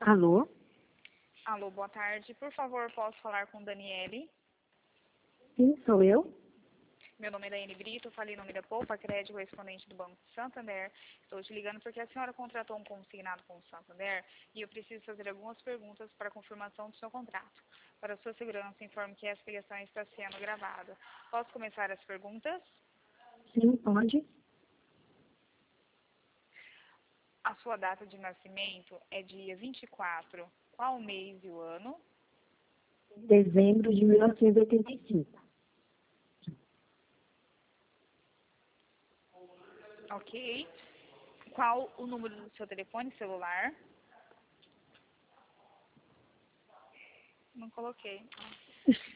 Alô? Alô, boa tarde. Por favor, posso falar com Daniele? Sim, sou eu. Meu nome é Daiane Brito, falei em nome da Poupa Crédito, correspondente do Banco Santander. Estou te ligando porque a senhora contratou um consignado com o Santander e eu preciso fazer algumas perguntas para confirmação do seu contrato. Para sua segurança, informe que essa ligação está sendo gravada. Posso começar as perguntas? Sim, pode. A sua data de nascimento é dia 24. Qual o mês e o ano? Dezembro de 1985. Ok. Qual o número do seu telefone celular? Não coloquei.